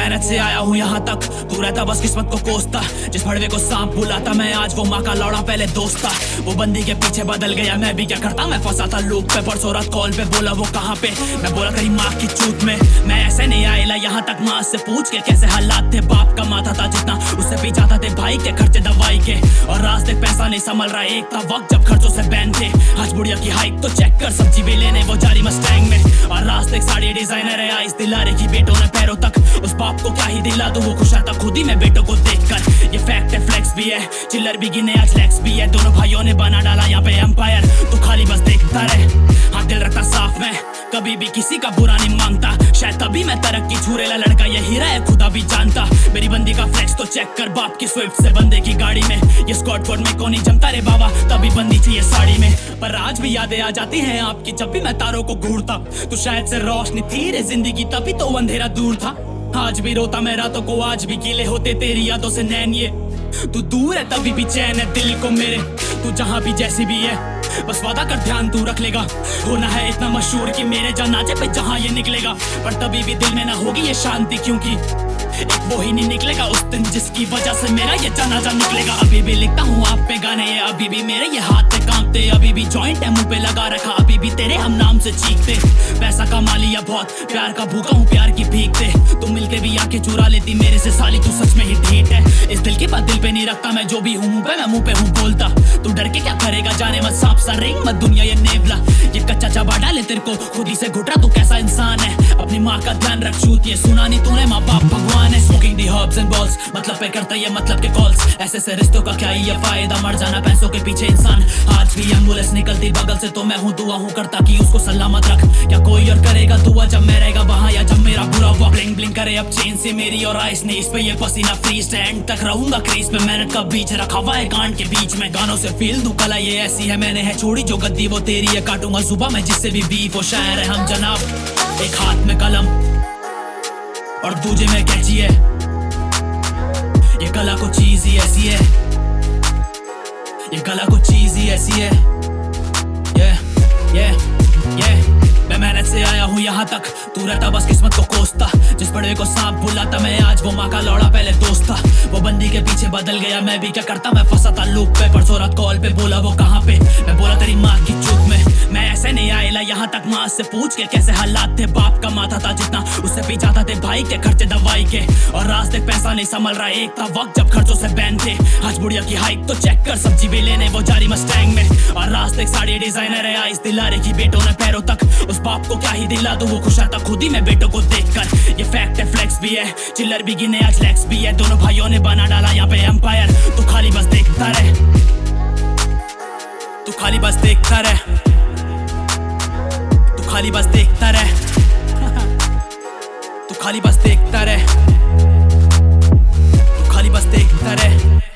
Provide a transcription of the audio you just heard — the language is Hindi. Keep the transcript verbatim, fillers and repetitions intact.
मेहनत से आया हूँ यहाँ तक, तू रहता बस किस्मत को कोसता। जिस भड़वे को सांप बुलाता मैं आज वो माँ का लौड़ा पहले दोस्त था। वो बंदी के पीछे बदल गया मैं भी क्या करता, मैं फंसा था लूप पे। परसों रात कॉल पे बोला वो कहाँ पे, मैं बोला तेरी माँ की चूत में। मैं ऐसे नहीं आएला यहाँ तक, माँ से पूछ के कैसे हालात थे। बाप कमाता था जितना उससे भी ज्यादा थे भाई के खर्चे दवाई के। और रास्ते पैसा नहीं संभल रहा, एक था वक्त जब खर्चों से बैन थे। आज बुढ़िया की हाइट तो चेक कर, सब्जी भी लेने वो जारी मस्टैंग में। और रास्ते साड़ी डिजाइनर है, आइस दिला रखी बेटों ने पैरों तक। उस बाप को क्या ही दिला दूं, वो खुश आता खुद ही मैं बेटों को देखकर। ये फैक्ट है, फ्लेक्स भी है, चिल्लर भी गिने आज लेक्स भी है। दोनों भाइयों ने बना डाला यहाँ पे एम्पायर, तू खाली बस देखता रहे। हाँ दिल रखता साफ मैं, कभी भी किसी का बुरा नहीं मांगता। शायद तभी मैं तरक्की छुरेला लड़का ये हीरा है खुदा भी जानता। मेरी बंदी का फ्लेक्स तो चेक कर, बाप की स्विफ्ट से बंदे की गाड़ी में। ये स्कॉट कोड में कौन ही जमता रे बाबा, तभी बंदी चाहिए साड़ी में। पर आज भी यादें आ जाती हैं आपकी जब भी मैं तारों को घूरता। तो शायद से रोशनी थी रे जिंदगी, तभी तो अंधेरा दूर था। आज भी रोता मैं रातों को, आज भी गीले होते तेरी यादों से नैन। ये तू दूर है तभी भी चैन है दिल को मेरे, तू जहाँ भी जैसी भी है बस वादा कर ध्यान तू रख लेगा। होना है इतना मशहूर कि मेरे जनाजे पे जहाँ ये निकलेगा। पर तभी भी दिल में ना होगी ये शांति, क्योंकि एक वो ही नहीं निकलेगा उस दिन जिसकी वजह से मेरा ये जनाजा निकलेगा। अभी भी लिखता हूँ आप पे गाने, ये अभी भी मेरे ये हाथ पे कांपते। अभी भी जॉइंट है मुंह पे लगा रखा, अभी भी तेरे हम नाम से चीखते। पैसा कमा लिया बहुत, प्यार का भूखा हूँ प्यार की भीखते। तुम मिलके भी आके चुरा लेती मेरे से साली, तू सच में ही ढीठ है। इस दिल की बात दिल पे नहीं रखता मैं, जो भी हूँ मुंह पे मैं मुंह पे हूँ बोलता। तू डर के क्या करेगा, जाने मत सांप सा रिंग मत दुनिया ये नेवला। ये कच्चा चबा डाले तेरे को खुद ही से घुटरा, तू कैसा इंसान है। अपनी माँ का ध्यान रख छूत, ये सुना नहीं तूने माँ बाप भगवान है। Smoking the herbs and balls, मतलब पे करता ये मतलब के कॉल्स। ऐसे से रिश्तों का क्या ही ये फायदा, मर जाना पैसों के पीछे इंसान। आज भी एम्बुलेंस निकलती बगल से तो मैं हूँ दुआ हूँ करता कि उसको सलामत रख। क्या कोई और करेगा दुआ जब मैं रहेगा वहाँ, या जब मेरा बुरा वक्त ब्लिंग ब्लिंग करे अब चेन से मेरी और आइस ने। इस पे ये पसीना फ्रीज स्टैंड तक रहूंगा क्रीज पे, मेहनत का बीच रखा हुआ है गांड के बीच में। गानों से फील दूं कला ये ऐसी है, मैंने है छोड़ी जो गद्दी वो तेरी है। काटूंगा जुबा मैं जिससे भी बीफ, वो शायर है हम जनाब। एक हाथ में कलम और दूजे में कैची है, ये कला को चीज ही ऐसी है, ये कला को चीज ही ऐसी है। ये ये ये मैं मेहनत से आया हूँ यहाँ तक, तू रहता बस किस्मत को कोसता। जिस बड़े को सांप बुलाता मैं आज वो माँ का लौड़ा पहले दोस्त था। वो बंदी के पीछे बदल गया मैं भी क्या करता, मैं फंसा था लूप पे। परसों रात कॉल पे बोला वो कहाँ पे, मैं बोला तेरी माँ की चूत में। मैं ऐसे नहीं आएला यहाँ तक, माँ से पूछ के कैसे हालात थे। बाप कमाता था जितना उससे भी ज्यादा थे भाई के खर्चे दवाई के। और रास्ते पैसा नहीं संभल रहा, एक था वक्त जब खर्चों से बैन थे। आज बुढ़िया की हाइट तो चेक कर, सब्जी भी लेने वो जारी मस्टैंग में। और रास्ते साड़ी डिजाइनर है, आइस दिला रखी बेटों ने पैरों तक। उस बाप को क्या ही दिला दूं, वो खुश आता खुद ही मैं बेटों को देखकर। ये फैक्ट है, फ्लेक्स भी है, चिल्लर भी गिने आज लेक्स भी है। दोनों भाइयों ने बना डाला यहाँ पे एम्पायर, तू खाली बस देखता रहे, तू खाली बस देखता रहे, तू खाली बस देखता रहे, तू खाली बस देखता रहे, तू खाली बस देखता रहे।